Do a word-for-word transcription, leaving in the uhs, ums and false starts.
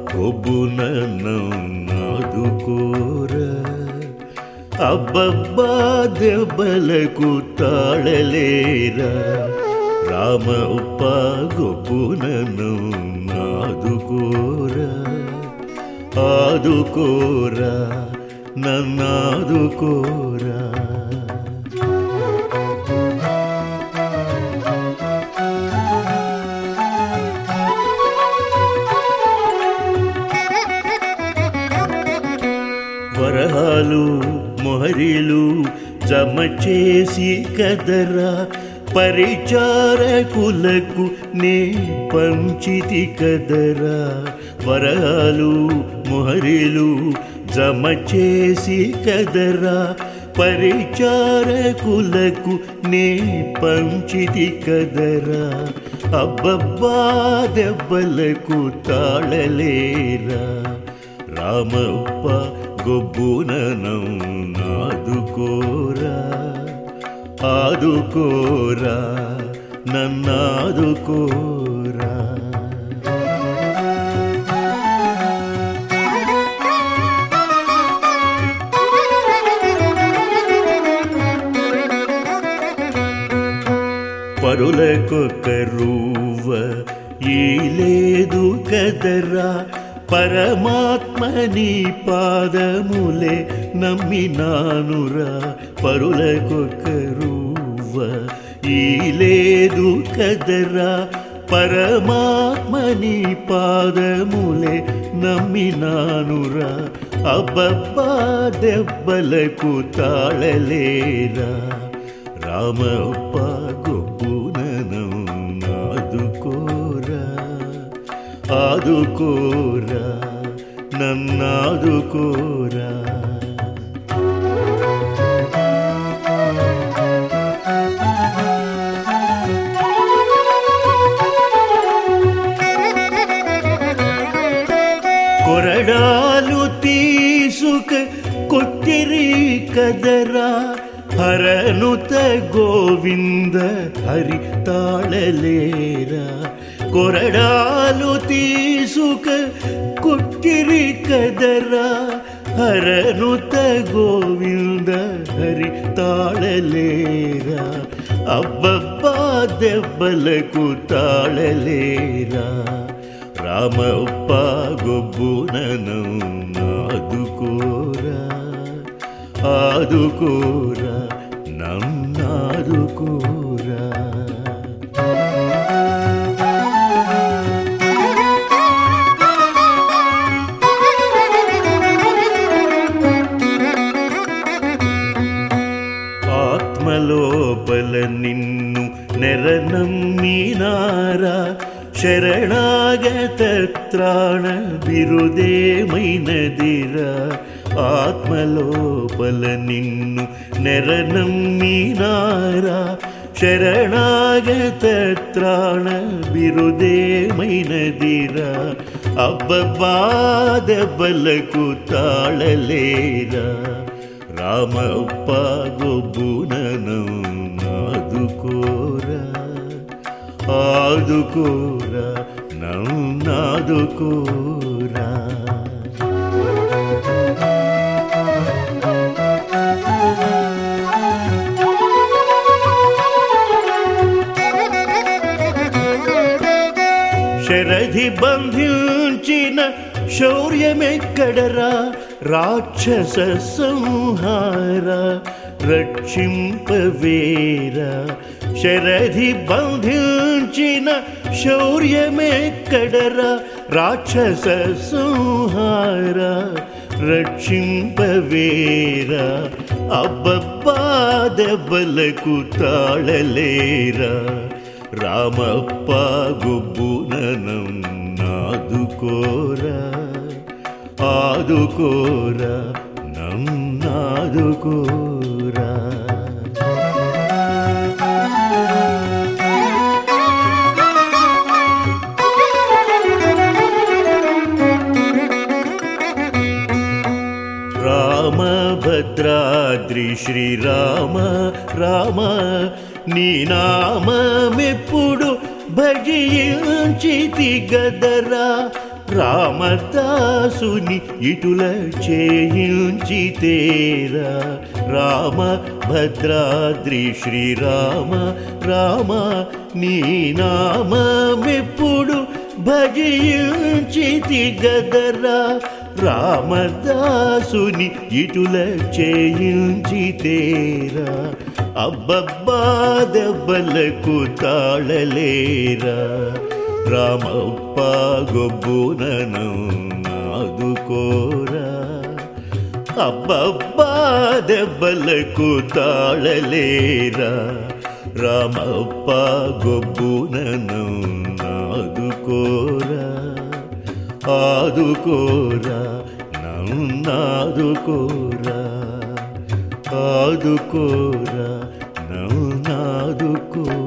గొబ్బునన్నాదుకోరా అబ్బబ్బా దెబ్బలకు తాళలేరా రామప్ప గొబ్బునన్నాదుకోరా ఆదుకోరా నన్నాదుకోరా వరహాలు మొహరీలు జమ చేసి కదరా పరిచారకులకు నే పంచితి కదరా వరహాలు మొహరీలు జమ చేసి కదరా పరిచారకులకు నే పంచితి కదరా అబ్బబ్బా దెబ్బలకు తాళలేరా రామప్ప గొబ్బునన్నాదుకోరా ఆదుకోరా నన్నాదుకోరా పరులకొకరువ్వ ఈ లేదు కదరా పరమాత్మని పాదములే నమ్మినానురా పరులకొకరువ్వ ఈ లేదు కదరా పరమాత్మని పాదములే నమ్మినానురా అబ్బబ్బా దెబ్బలకు తాళలేరా రామప్ప గొబ్బునన్నాదుకోరా ఆదుకోరా నన్నాదుకోరా కొరడాలు తీసుక కొట్టిరి కదరా హరనుత గోవింద హరి తాళలేరా కొరడాలు తీసుక కొట్టిరి కదరా హరనుత గోవింద హరి తాళలేరా అబ్బబ్బా దెబ్బలకు తాళలేరా రామప్ప గొబ్బునన్నాదుకోరా ఆదుకోరా నన్నాదుకోరా ఆత్మలోపల నిన్ను నెరనమ్మినారా శరణాగత త్రాణ బిరుదేమైనదిరా ఆత్మలోపల నిన్ను నెరనమ్మినారా శరణాగత త్రాణ బిరుదేమైనదిరా అబ్బబ్బా దెబ్బలకు తాళలేరా రామప్ప గొబ్బునన్నాదుకోరా ఆదుకోరా నన్నాదుకోరా శరధి బంధించిన శౌర్యమెక్కడరా రాక్షస సంహార రక్షింపవేరా శరధి బంధించిన శౌర్యమెక్కడరా రాక్షస సంహార రక్షింపవేరా అబ్బబ్బా దెబ్బలకు తాళలేరా రామప్ప గొబ్బునన్నాదుకోరా ఆదుకోరా నన్నాదుకోరా రామభద్రాద్రి శ్రీరామ రామ నీ నామమెప్పుడు భజించితి గదరా రామదాసుని ఇటుల చేయించితేరా రామ భద్రాద్రి శ్రీరామ రామ నీ నామమెప్పుడు భజించితి గదరా రామదాసుని ఇటుల చేయించితేరా అబ్బబ్బా దెబ్బలకు తాళలేరా రామప్ప గొబ్బునను నాదుకోరా అబ్బబ్బా దెబ్బలకు తాళలేరా రామప్ప గొబ్బునను నాదుకోరా ఆదుకోరా నన్నాదుకోరా ఆదుకోరా నన్నాదుకోరా